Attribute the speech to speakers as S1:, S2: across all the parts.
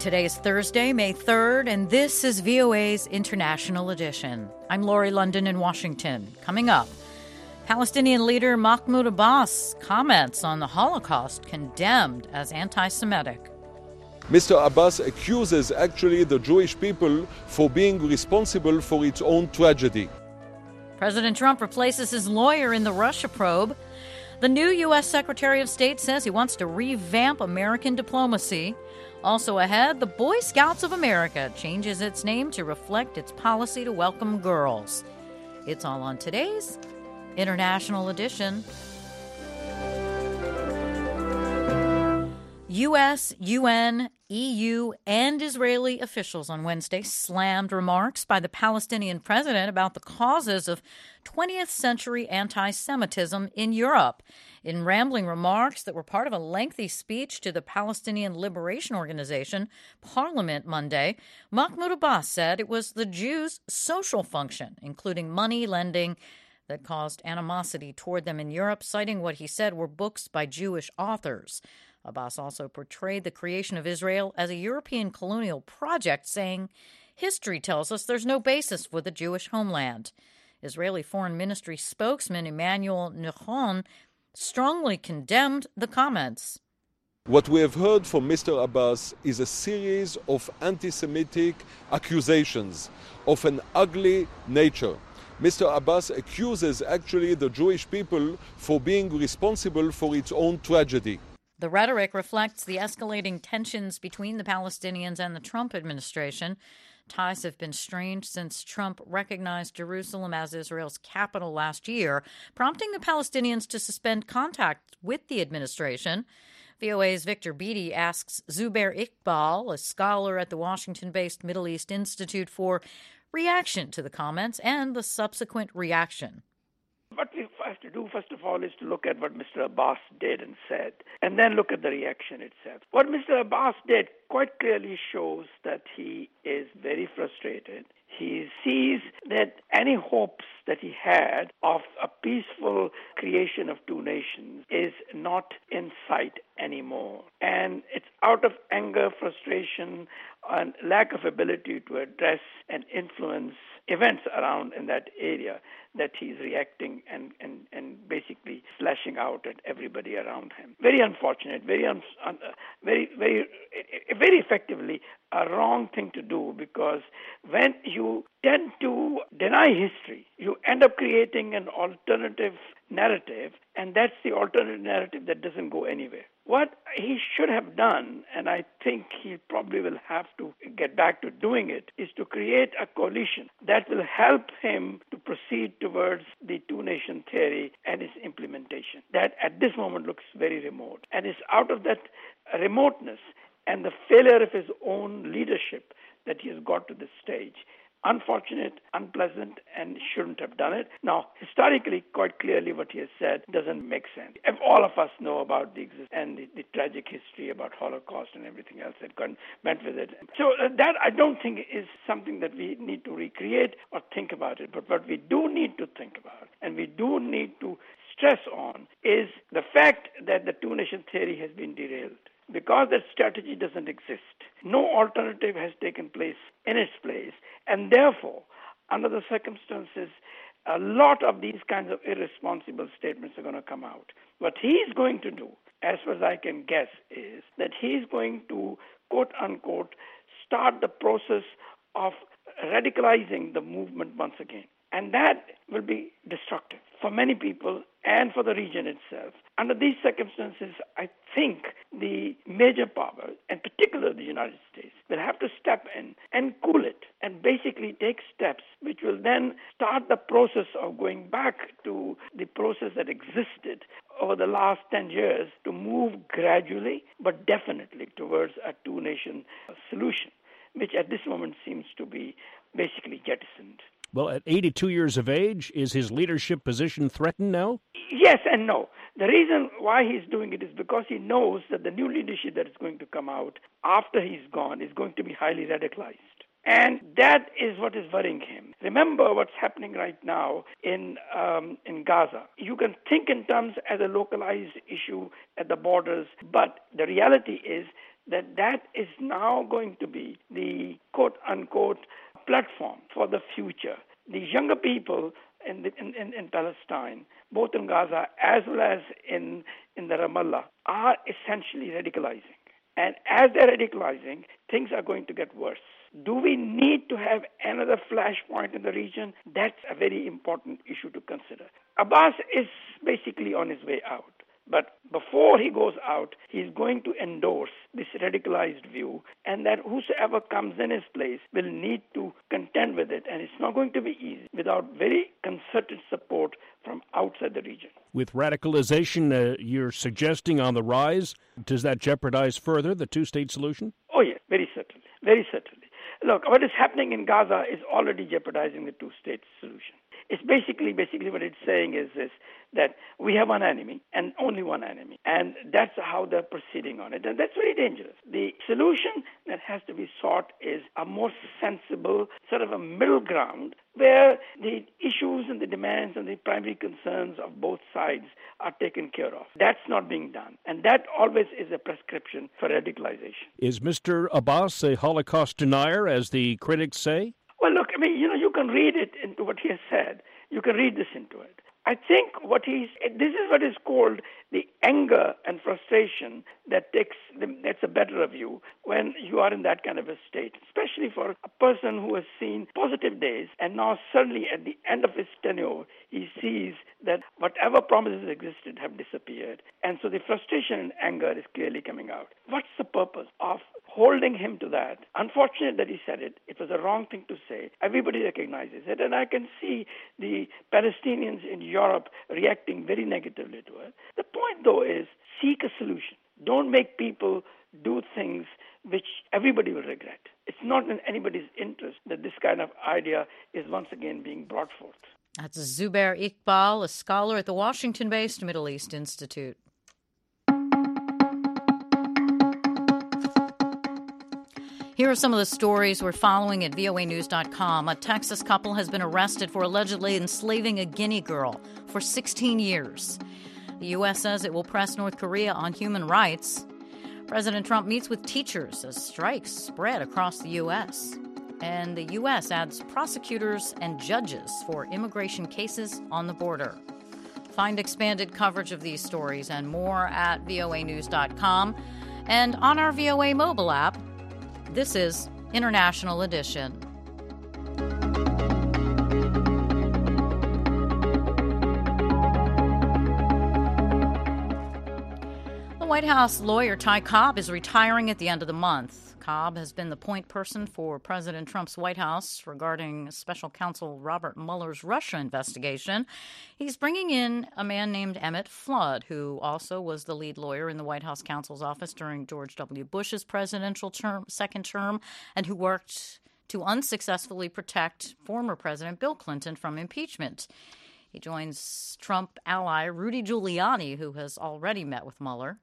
S1: Today is Thursday, May 3rd, and this is VOA's International Edition. I'm Lori London in Washington. Coming up, Palestinian leader Mahmoud Abbas comments on the Holocaust condemned as anti-Semitic.
S2: Mr. Abbas accuses actually the Jewish people for being responsible for its own tragedy.
S1: President Trump replaces his lawyer in the Russia probe. The new U.S. Secretary of State says he wants to revamp American diplomacy. Also ahead, the Boy Scouts of America changes its name to reflect its policy to welcome girls. It's all on today's International Edition. U.S., UN, EU, and Israeli officials on Wednesday slammed remarks by the Palestinian president about the causes of 20th century anti-Semitism in Europe. In rambling remarks that were part of a lengthy speech to the Palestinian Liberation Organization Parliament Monday, Mahmoud Abbas said it was the Jews' social function, including money lending, that caused animosity toward them in Europe, citing what he said were books by Jewish authors. Abbas also portrayed the creation of Israel as a European colonial project, saying, "History tells us there's no basis for the Jewish homeland." Israeli Foreign Ministry spokesman Emmanuel Nahon strongly condemned the comments.
S2: What we have heard from Mr. Abbas is a series of anti-Semitic accusations of an ugly nature. Mr. Abbas accuses actually the Jewish people for being responsible for its own tragedy.
S1: The rhetoric reflects the escalating tensions between the Palestinians and the Trump administration. Ties have been strained since Trump recognized Jerusalem as Israel's capital last year, prompting the Palestinians to suspend contact with the administration. VOA's Victor Beattie asks Zubair Iqbal, a scholar at the Washington-based Middle East Institute, for reaction to the comments and the subsequent reaction.
S3: What we have to do, first of all, is to look at what Mr. Abbas did and said, and then look at the reaction itself. What Mr. Abbas did quite clearly shows that he is very frustrated. He sees that any hopes that he had of a peaceful creation of two nations is not in sight anymore. And it's out of anger, frustration, and lack of ability to address and influence events around in that area that he's reacting and basically slashing out at everybody around him. Very unfortunate, very effectively a wrong thing to do, because when you tend to deny history, you end up creating an alternative narrative, and that's the alternative narrative that doesn't go anywhere. What he should have done, and I think he probably will have to get back to doing it, is to create a coalition that will help him to proceed towards the two-nation theory and its implementation. That at this moment looks very remote. And it's out of that remoteness and the failure of his own leadership that he has got to this stage. Unfortunate, unpleasant, and shouldn't have done it. Now, historically, quite clearly what he has said doesn't make sense. If all of us know about the existence and the tragic history about Holocaust and everything else that went with it. So that I don't think is something that we need to recreate or think about it. But what we do need to think about, and we do need to stress on, is the fact that the two-nation theory has been derailed. Because that strategy doesn't exist, no alternative has taken place in its place, and therefore, under the circumstances, a lot of these kinds of irresponsible statements are going to come out. What he's going to do, as far as I can guess, is that he's going to, quote-unquote, start the process of radicalizing the movement once again. And that will be destructive for many people and for the region itself. Under these circumstances, I think the major powers, and particularly the United States, will have to step in and cool it and basically take steps which will then start the process of going back to the process that existed over the last 10 years to move gradually but definitely towards a two-nation solution, which at this moment seems to be basically jettisoned.
S4: Well, at 82 years of age, is his leadership position threatened now?
S3: Yes and no. The reason why he's doing it is because he knows that the new leadership that is going to come out after he's gone is going to be highly radicalized. And that is what is worrying him. Remember what's happening right now in Gaza. You can think in terms as a localized issue at the borders, but the reality is that is now going to be the quote-unquote platform for the future. The younger people in Palestine, both in Gaza as well as in the Ramallah, are essentially radicalizing. And as they're radicalizing, things are going to get worse. Do we need to have another flashpoint in the region? That's a very important issue to consider. Abbas is basically on his way out. But before he goes out, he's going to endorse this radicalized view, and that whosoever comes in his place will need to contend with it. And it's not going to be easy without very concerted support from outside the region.
S4: With radicalization you're suggesting on the rise, does that jeopardize further the two-state solution?
S3: Oh, yes, very certainly. Very certainly. Look, what is happening in Gaza is already jeopardizing the two-state solution. It's basically what it's saying is this, that we have one enemy and only one enemy. And that's how they're proceeding on it. And that's very dangerous. The solution that has to be sought is a more sensible, sort of a middle ground where the issues and the demands and the primary concerns of both sides are taken care of. That's not being done. And that always is a prescription for radicalization.
S4: Is Mr. Abbas a Holocaust denier, as the critics say?
S3: Well, look, you can read it into what he has said. You can read this into it. I think this is what is called the anger and frustration that's a better view when you are in that kind of a state, especially for a person who has seen positive days, and now suddenly at the end of his tenure, he sees that whatever promises existed have disappeared. And so the frustration and anger is clearly coming out. What's the purpose of holding him to that? Unfortunate that he said it. It was a wrong thing to say. Everybody recognizes it. And I can see the Palestinians in Europe reacting very negatively to it. The point, though, is seek a solution. Don't make people do things which everybody will regret. It's not in anybody's interest that this kind of idea is once again being brought forth.
S1: That's Zubair Iqbal, a scholar at the Washington-based Middle East Institute. Here are some of the stories we're following at voanews.com. A Texas couple has been arrested for allegedly enslaving a Guinea girl for 16 years. The U.S. says it will press North Korea on human rights. President Trump meets with teachers as strikes spread across the U.S. And the U.S. adds prosecutors and judges for immigration cases on the border. Find expanded coverage of these stories and more at voanews.com and on our VOA mobile app. This is International Edition. The White House lawyer Ty Cobb is retiring at the end of the month. Cobb has been the point person for President Trump's White House regarding Special Counsel Robert Mueller's Russia investigation. He's bringing in a man named Emmett Flood, who also was the lead lawyer in the White House counsel's office during George W. Bush's presidential second term, and who worked to unsuccessfully protect former President Bill Clinton from impeachment. He joins Trump ally Rudy Giuliani, who has already met with Mueller.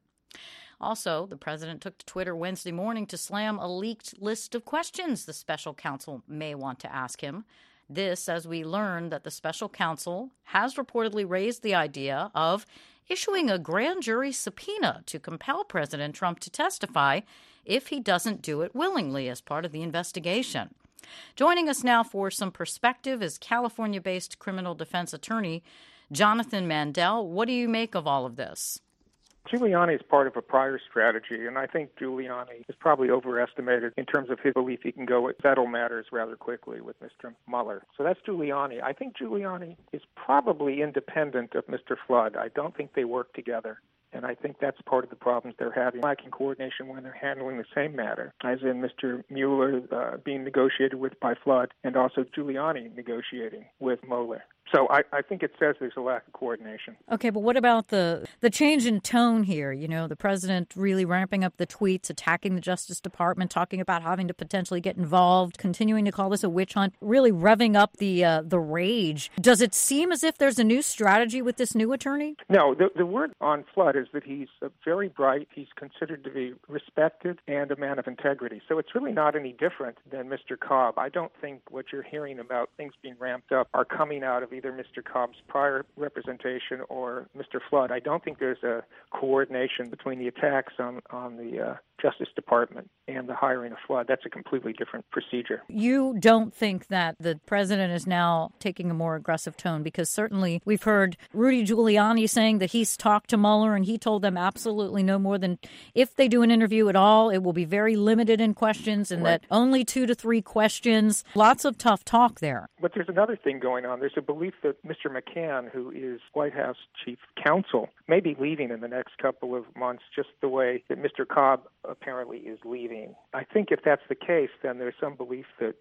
S1: Also, the president took to Twitter Wednesday morning to slam a leaked list of questions the special counsel may want to ask him. This, as we learn that the special counsel has reportedly raised the idea of issuing a grand jury subpoena to compel President Trump to testify if he doesn't do it willingly as part of the investigation. Joining us now for some perspective is California-based criminal defense attorney Jonathan Mandel. What do you make of all of this?
S5: Giuliani is part of a prior strategy, and I think Giuliani is probably overestimated in terms of his belief he can go and settle matters rather quickly with Mr. Mueller. So that's Giuliani. I think Giuliani is probably independent of Mr. Flood. I don't think they work together. And I think that's part of the problems they're having, lacking coordination when they're handling the same matter, as in Mr. Mueller being negotiated with by Flood and also Giuliani negotiating with Mueller. So I think it says there's a lack of coordination.
S1: Okay, but what about the change in tone here? You know, the president really ramping up the tweets, attacking the Justice Department, talking about having to potentially get involved, continuing to call this a witch hunt, really revving up the rage. Does it seem as if there's a new strategy with this new attorney?
S5: No, the word on Flood is that he's very bright, he's considered to be respected, and a man of integrity. So it's really not any different than Mr. Cobb. I don't think what you're hearing about things being ramped up are coming out of either Mr. Cobb's prior representation or Mr. Flood. I don't think there's a coordination between the attacks on the Justice Department and the hiring of Flood. That's a completely different procedure.
S1: You don't think that the president is now taking a more aggressive tone? Because certainly we've heard Rudy Giuliani saying that he's talked to Mueller and he told them absolutely no more than, if they do an interview at all, it will be very limited in questions and that only 2 to 3 questions. Lots of tough talk there.
S5: But there's another thing going on. There's a belief that Mr. McCann, who is White House chief counsel, may be leaving in the next couple of months, just the way that Mr. Cobb apparently is leaving. I think if that's the case, then there's some belief that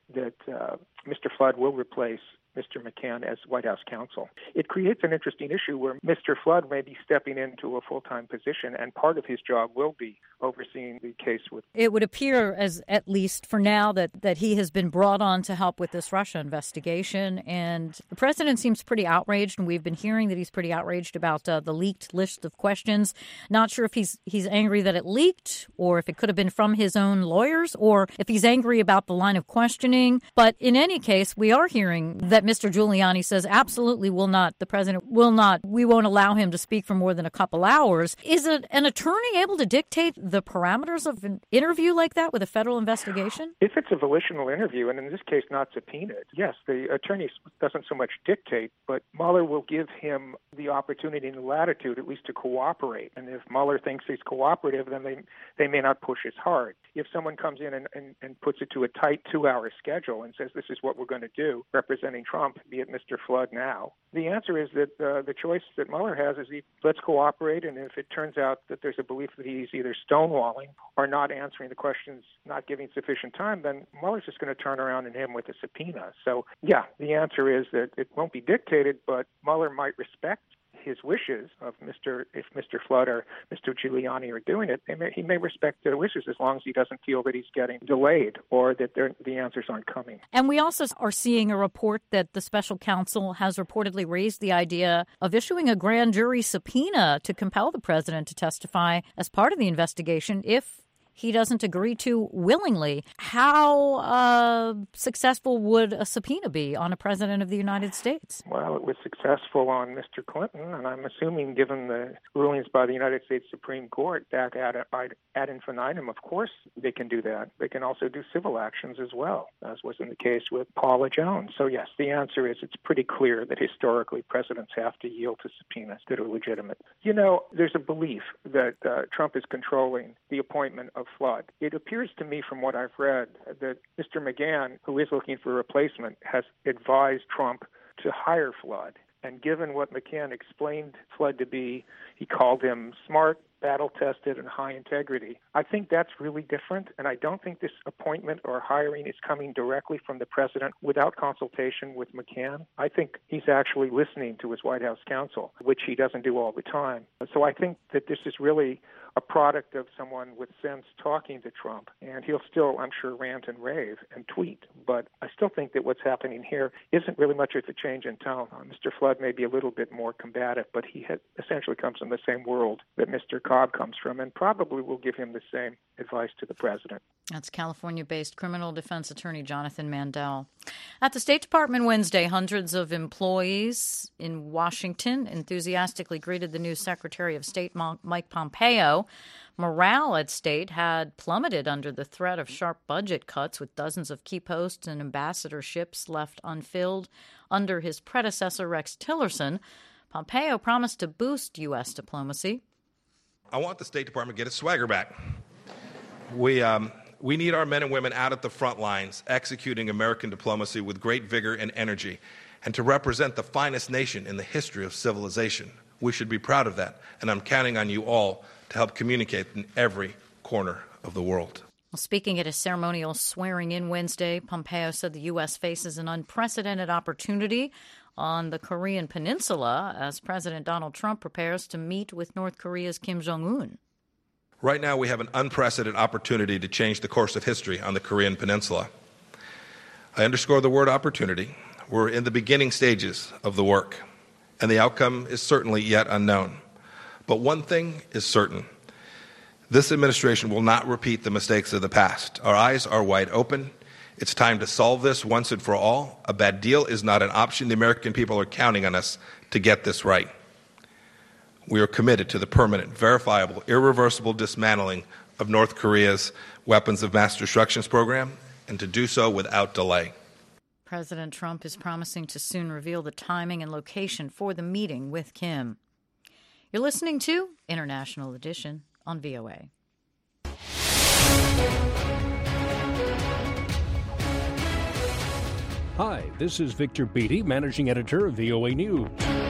S5: Mr. Flood will replace Mr. McCann as White House counsel. It creates an interesting issue where Mr. Flood may be stepping into a full-time position, and part of his job will be overseeing the case with...
S1: It would appear, as at least for now, that he has been brought on to help with this Russia investigation, and the president seems pretty outraged, and we've been hearing that he's pretty outraged about the leaked list of questions. Not sure if he's angry that it leaked, or if it could have been from his own lawyers, or if he's angry about the line of questioning. But in any case, we are hearing that Mr. Giuliani says absolutely the president will not, we won't allow him to speak for more than a couple hours. Is an attorney able to dictate the parameters of an interview like that with a federal investigation?
S5: If it's a volitional interview, and in this case not subpoenaed, yes, the attorney doesn't so much dictate, but Mueller will give him the opportunity and the latitude at least to cooperate. And if Mueller thinks he's cooperative, then they may not push as hard. If someone comes in and puts it to a tight 2-hour schedule and says this is what we're going to do, representing Trump, be it Mr. Flood now, the answer is that the choice that Mueller has is let's cooperate, and if it turns out that there's a belief that he's either stonewalling or not answering the questions, not giving sufficient time, then Mueller's just going to turn around and hit him with a subpoena. So, yeah, the answer is that it won't be dictated, but Mueller might respect his wishes of if Mr. Flood or Mr. Giuliani are doing it, he may respect their wishes as long as he doesn't feel that he's getting delayed or that the answers aren't coming.
S1: And we also are seeing a report that the special counsel has reportedly raised the idea of issuing a grand jury subpoena to compel the president to testify as part of the investigation if he doesn't agree to willingly. How successful would a subpoena be on a president of the United States?
S5: Well, it was successful on Mr. Clinton, and I'm assuming given the rulings by the United States Supreme Court back ad infinitum, of course they can do that. They can also do civil actions as well, as was in the case with Paula Jones. So yes, the answer is it's pretty clear that historically presidents have to yield to subpoenas that are legitimate. You know, there's a belief that Trump is controlling the appointment of Flood. It appears to me from what I've read that Mr. McGahn, who is looking for a replacement, has advised Trump to hire Flood. And given what McCann explained Flood to be, he called him smart, battle-tested, and high integrity. I think that's really different, and I don't think this appointment or hiring is coming directly from the president without consultation with McCann. I think he's actually listening to his White House counsel, which he doesn't do all the time. So I think that this is really a product of someone with sense talking to Trump, and he'll still, I'm sure, rant and rave and tweet, but I still think that what's happening here isn't really much of a change in tone. Mr. Flood may be a little bit more combative, but he essentially comes from the same world that Mr. Cobb comes from, and probably will give him the same advice to the president.
S1: That's California-based criminal defense attorney Jonathan Mandel. At the State Department Wednesday, hundreds of employees in Washington enthusiastically greeted the new Secretary of State, Mike Pompeo. Morale at State had plummeted under the threat of sharp budget cuts, with dozens of key posts and ambassadorships left unfilled under his predecessor, Rex Tillerson. Pompeo promised to boost U.S. diplomacy.
S6: I want the State Department to get its swagger back. We need our men and women out at the front lines, executing American diplomacy with great vigor and energy, and to represent the finest nation in the history of civilization. We should be proud of that, and I'm counting on you all to help communicate in every corner of the world.
S1: Well, speaking at a ceremonial swearing-in Wednesday, Pompeo said the U.S. faces an unprecedented opportunity on the Korean Peninsula as President Donald Trump prepares to meet with North Korea's Kim Jong-un.
S6: Right now, we have an unprecedented opportunity to change the course of history on the Korean Peninsula. I underscore the word opportunity. We're in the beginning stages of the work, and the outcome is certainly yet unknown. But one thing is certain. This administration will not repeat the mistakes of the past. Our eyes are wide open. It's time to solve this once and for all. A bad deal is not an option. The American people are counting on us to get this right. We are committed to the permanent, verifiable, irreversible dismantling of North Korea's weapons of mass destruction program and to do so without delay.
S1: President Trump is promising to soon reveal the timing and location for the meeting with Kim. You're listening to International Edition on VOA.
S4: Hi, this is Victor Beattie, managing editor of VOA News.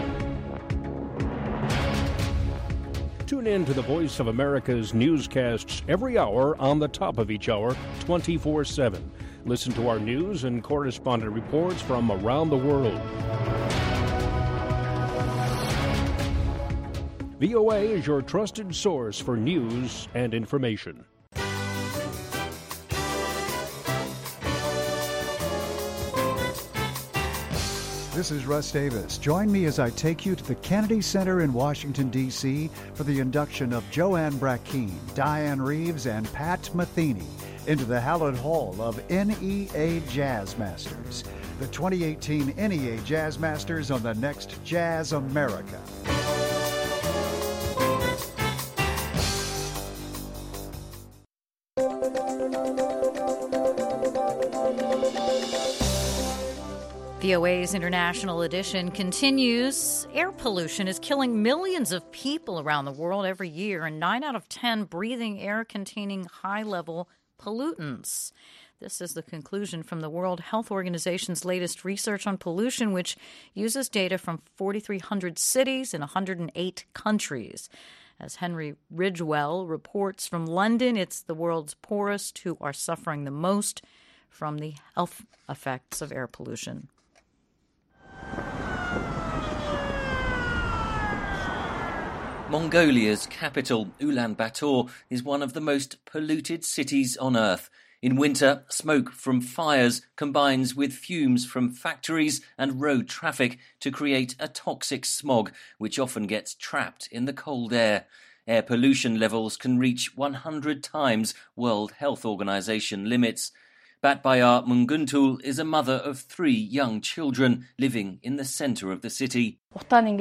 S4: Tune in to the Voice of America's newscasts every hour on the top of each hour, 24/7. Listen to our news and correspondent reports from around the world. VOA is your trusted source for news and information.
S7: This is Russ Davis. Join me as I take you to the Kennedy Center in Washington, D.C. for the induction of Joanne Brackeen, Diane Reeves, and Pat Metheny into the hallowed hall of NEA Jazz Masters. The 2018 NEA Jazz Masters on the next Jazz America.
S1: VOA's International Edition continues. Air pollution is killing millions of people around the world every year, and 9 out of 10 breathing air containing high-level pollutants. This is the conclusion from the World Health Organization's latest research on pollution, which uses data from 4,300 cities in 108 countries. As Henry Ridgewell reports from London, it's the world's poorest who are suffering the most from the health effects of air pollution.
S8: Mongolia's capital, Ulaanbaatar, is one of the most polluted cities on Earth. In winter, smoke from fires combines with fumes from factories and road traffic to create a toxic smog, which often gets trapped in the cold air. Air pollution levels can reach 100 times World Health Organization limits. Batbayar Munguntul is a mother of 3 young children living in the center of the city. In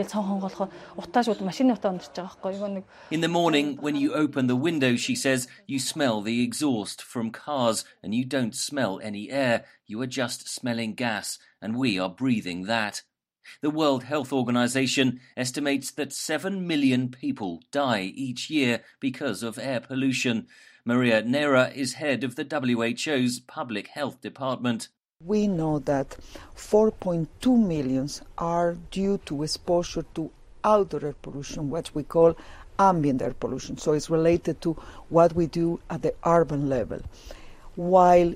S8: the morning, when you open the window, she says, you smell the exhaust from cars and you don't smell any air. You are just smelling gas, and we are breathing that. The World Health Organization estimates that 7 million people die each year because of air pollution. Maria Neira is head of the WHO's Public Health Department.
S9: We know that 4.2 million are due to exposure to outdoor air pollution, what we call ambient air pollution. So it's related to what we do at the urban level. While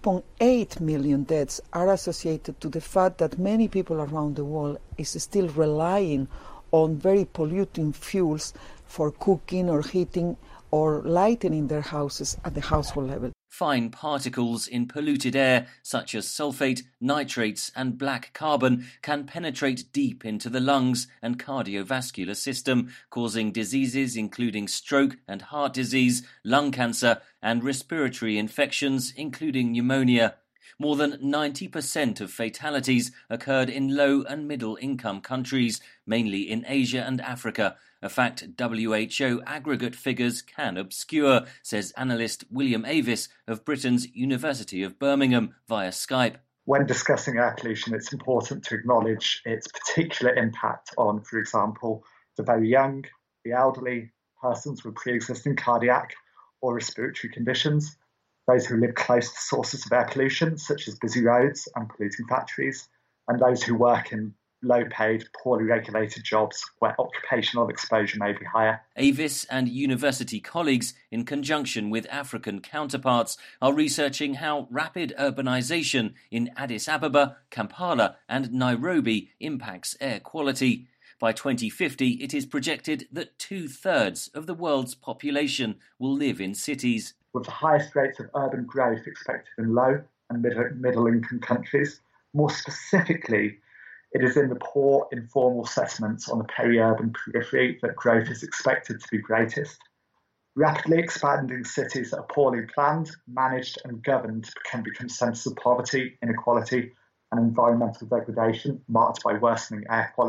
S9: 3.8 million deaths are associated to the fact that many people around the world is still relying on very polluting fuels for cooking or heating or lighting their houses at the household level.
S8: Fine particles in polluted air, such as sulfate, nitrates and black carbon, can penetrate deep into the lungs and cardiovascular system, causing diseases including stroke and heart disease, lung cancer and respiratory infections, including pneumonia. More than 90% of fatalities occurred in low and middle income countries, mainly in Asia and Africa, a fact WHO aggregate figures can obscure, says analyst William Avis of Britain's University of Birmingham via Skype.
S10: When discussing air pollution, it's important to acknowledge its particular impact on, for example, the very young, the elderly, persons with pre-existing cardiac or respiratory conditions, those who live close to sources of air pollution, such as busy roads and polluting factories, and those who work in low-paid, poorly regulated jobs where occupational exposure may be higher.
S8: Avis and university colleagues, in conjunction with African counterparts, are researching how rapid urbanization in Addis Ababa, Kampala and Nairobi impacts air quality. By 2050, it is projected that 2/3 of the world's population will live in cities.
S10: With the highest rates of urban growth expected in low and middle-income countries, more specifically, it is in the poor informal settlements on the peri-urban periphery that growth is expected to be greatest. Rapidly expanding cities that are poorly planned, managed and governed can become centres of poverty, inequality and environmental degradation marked by worsening air quality.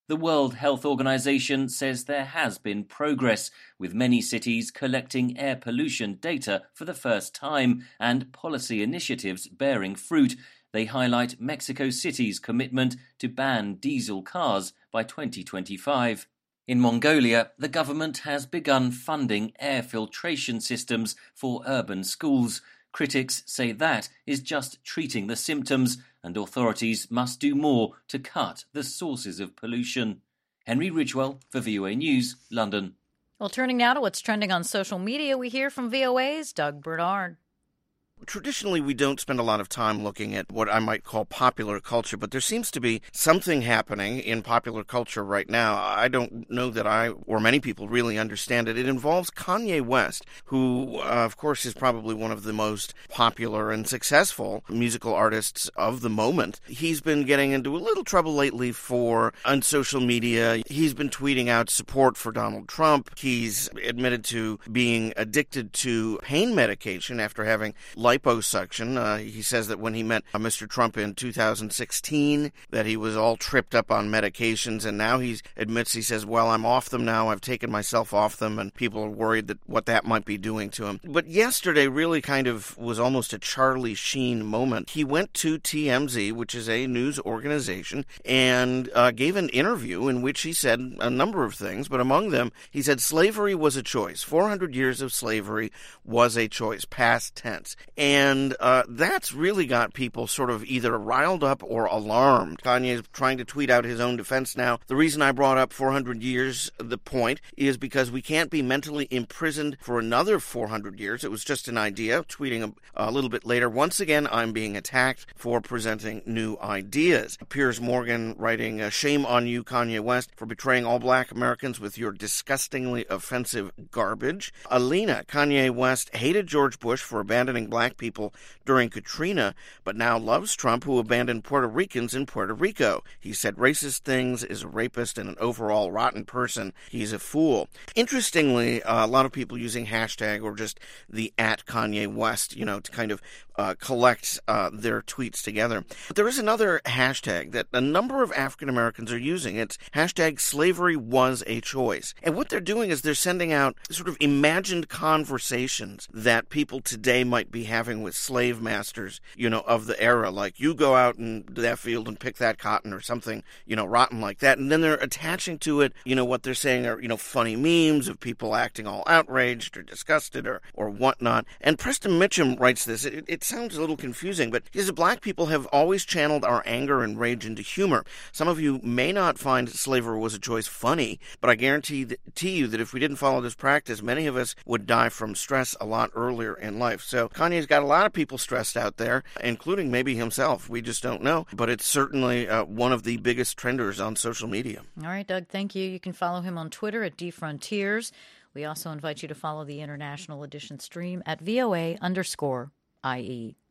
S8: The World Health Organization says there has been progress, with many cities collecting air pollution data for the first time and policy initiatives bearing fruit. They highlight Mexico City's commitment to ban diesel cars by 2025. In Mongolia, the government has begun funding air filtration systems for urban schools. Critics say that is just treating the symptoms, and authorities must do more to cut the sources of pollution. Henry Ridgewell for VOA News, London.
S1: Well, turning now to what's trending on social media, we hear from VOA's Doug Bernard.
S11: Traditionally, we don't spend a lot of time looking at what I might call popular culture, but there seems to be something happening in popular culture right now. I don't know that I or many people really understand it. It involves Kanye West, who, of course, is probably one of the most popular and successful musical artists of the moment. He's been getting into a little trouble lately on social media. He's been tweeting out support for Donald Trump. He's admitted to being addicted to pain medication after having liposuction. He says that when he met Mr. Trump in 2016, that he was all tripped up on medications, and now he says, well, I'm off them now, I've taken myself off them, and people are worried that what that might be doing to him. But yesterday really kind of was almost a Charlie Sheen moment. He went to TMZ, which is a news organization, and gave an interview in which he said a number of things, but among them, he said slavery was a choice. 400 years of slavery was a choice, past tense. And that's really got people sort of either riled up or alarmed. Kanye is trying to tweet out his own defense now. The reason I brought up 400 years, the point, is because we can't be mentally imprisoned for another 400 years. It was just an idea. Tweeting a little bit later, once again, I'm being attacked for presenting new ideas. Piers Morgan writing, shame on you, Kanye West, for betraying all black Americans with your disgustingly offensive garbage. Alina, Kanye West hated George Bush for abandoning black people during Katrina, but now loves Trump, who abandoned Puerto Ricans in Puerto Rico. He said racist things, is a rapist, and an overall rotten person. He's a fool. Interestingly, a lot of people using hashtag or just the @Kanye West, to kind of collect their tweets together. But there is another hashtag that a number of African Americans are using. It's hashtag slavery was a choice. And what they're doing is they're sending out sort of imagined conversations that people today might be having with slave masters, of the era, like you go out in that field and pick that cotton or something, rotten like that. And then they're attaching to it, what they're saying are, funny memes of people acting all outraged or disgusted or whatnot. And Preston Mitchum writes this. It sounds a little confusing, but he says black people have always channeled our anger and rage into humor. Some of you may not find slavery was a choice funny, but I guarantee you that if we didn't follow this practice, many of us would die from stress a lot earlier in life. So Kanye's got a lot of people stressed out there, including maybe himself. We just don't know. But it's certainly one of the biggest trenders on social media.
S1: All right, Doug, thank you. You can follow him on Twitter at DFrontiers. We also invite you to follow the International Edition stream at VOA_IE.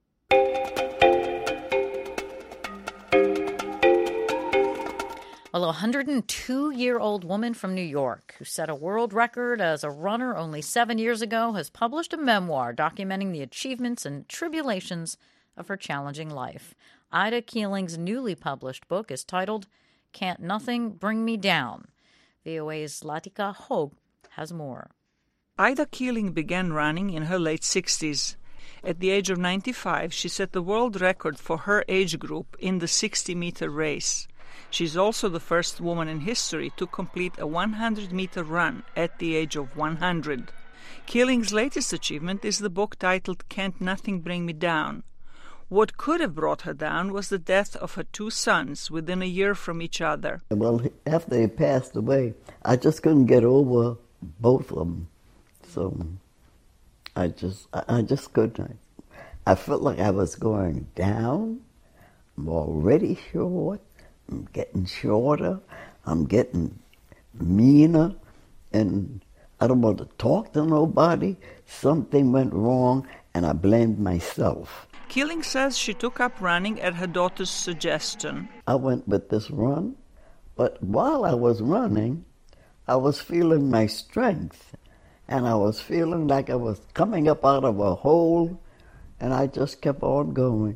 S1: Well, a 102-year-old woman from New York who set a world record as a runner only 7 years ago has published a memoir documenting the achievements and tribulations of her challenging life. Ida Keeling's newly published book is titled Can't Nothing Bring Me Down. VOA's Latika Hogue has more.
S12: Ida Keeling began running in her late 60s. At the age of 95, she set the world record for her age group in the 60-meter race. She's also the first woman in history to complete a 100-meter run at the age of 100. Keeling's latest achievement is the book titled Can't Nothing Bring Me Down. What could have brought her down was the death of her two sons within a year from each other.
S13: Well, after they passed away, I just couldn't get over both of them. So I just couldn't. I felt like I was going down. I'm already short. I'm getting shorter. I'm getting meaner. And I don't want to talk to nobody. Something went wrong, and I blamed myself.
S12: Keeling says she took up running at her daughter's suggestion.
S13: I went with this run, but while I was running, I was feeling my strength, and I was feeling like I was coming up out of a hole, and I just kept on going.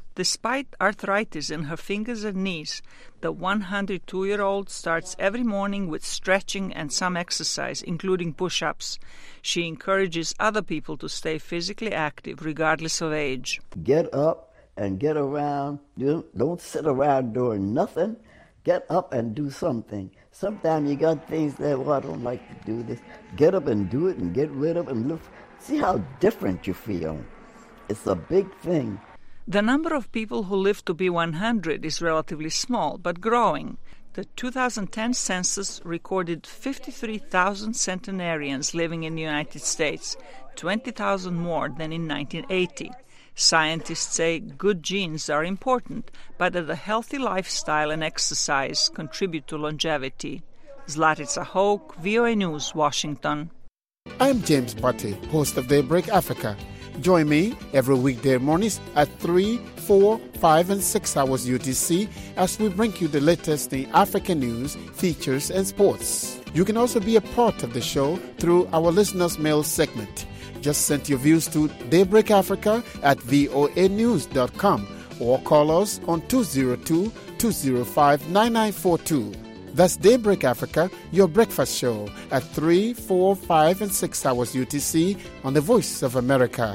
S12: Despite arthritis in her fingers and knees, the 102-year-old starts every morning with stretching and some exercise, including push-ups. She encourages other people to stay physically active regardless of age.
S13: Get up and get around. Don't sit around doing nothing. Get up and do something. Sometimes you got things that, I don't like to do this. Get up and do it and get rid of it and look. See how different you feel. It's a big thing.
S12: The number of people who live to be 100 is relatively small, but growing. The 2010 census recorded 53,000 centenarians living in the United States, 20,000 more than in 1980. Scientists say good genes are important, but that a healthy lifestyle and exercise contribute to longevity. Zlatica Hoke, VOA News, Washington.
S14: I'm James Butte, host of Daybreak Africa. Join me every weekday mornings at 3, 4, 5, and 6 hours UTC as we bring you the latest in African news, features, and sports. You can also be a part of the show through our listeners' mail segment. Just send your views to Daybreak Africa at voanews.com or call us on 202-205-9942. That's Daybreak Africa, your breakfast show at 3, 4, 5, and 6 hours UTC on the Voice of America.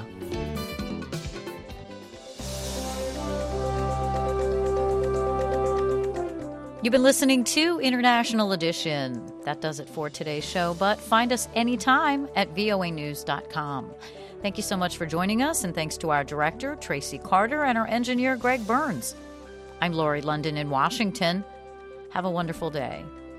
S1: You've been listening to International Edition. That does it for today's show, but find us anytime at voanews.com. Thank you so much for joining us, and thanks to our director, Tracy Carter, and our engineer, Greg Burns. I'm Lori London in Washington. Have a wonderful day.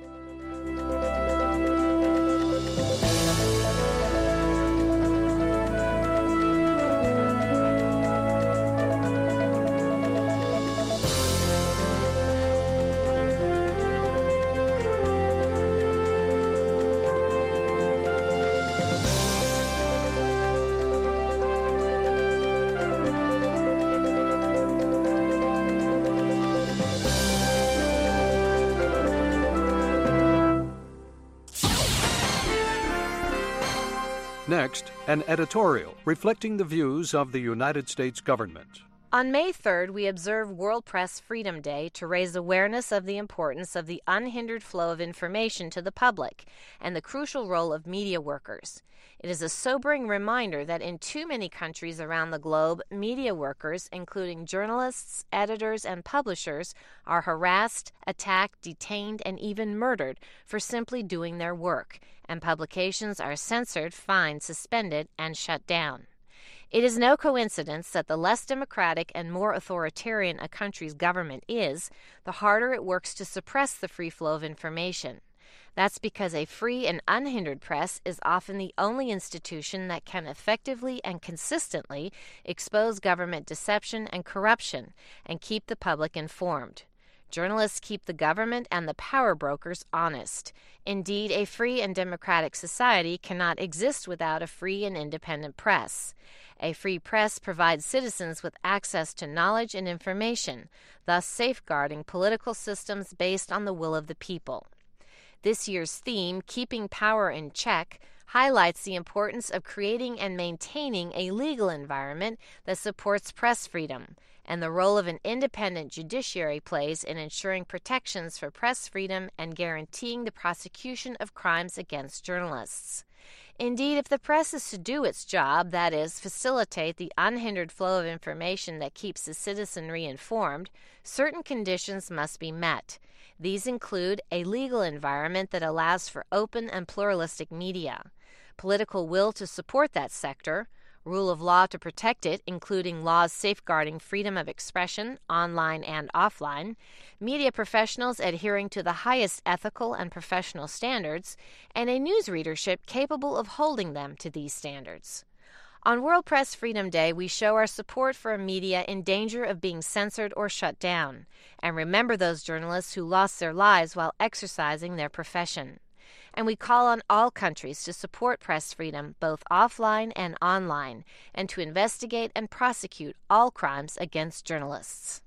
S4: Next, an editorial reflecting the views of the United States government.
S15: On May 3rd, we observe World Press Freedom Day to raise awareness of the importance of the unhindered flow of information to the public and the crucial role of media workers. It is a sobering reminder that in too many countries around the globe, media workers, including journalists, editors, and publishers, are harassed, attacked, detained, and even murdered for simply doing their work, and publications are censored, fined, suspended, and shut down. It is no coincidence that the less democratic and more authoritarian a country's government is, the harder it works to suppress the free flow of information. That's because a free and unhindered press is often the only institution that can effectively and consistently expose government deception and corruption and keep the public informed. Journalists keep the government and the power brokers honest. Indeed, a free and democratic society cannot exist without a free and independent press. A free press provides citizens with access to knowledge and information, thus safeguarding political systems based on the will of the people. This year's theme, Keeping Power in Check, highlights the importance of creating and maintaining a legal environment that supports press freedom, and the role of an independent judiciary plays in ensuring protections for press freedom and guaranteeing the prosecution of crimes against journalists. Indeed, if the press is to do its job, that is, facilitate the unhindered flow of information that keeps the citizenry informed, certain conditions must be met. These include a legal environment that allows for open and pluralistic media, political will to support that sector, rule of law to protect it, including laws safeguarding freedom of expression, online and offline, media professionals adhering to the highest ethical and professional standards, and a news readership capable of holding them to these standards. On World Press Freedom Day, we show our support for a media in danger of being censored or shut down, and remember those journalists who lost their lives while exercising their profession. And we call on all countries to support press freedom, both offline and online, and to investigate and prosecute all crimes against journalists.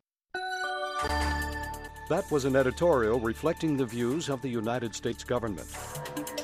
S4: That was an editorial reflecting the views of the United States government.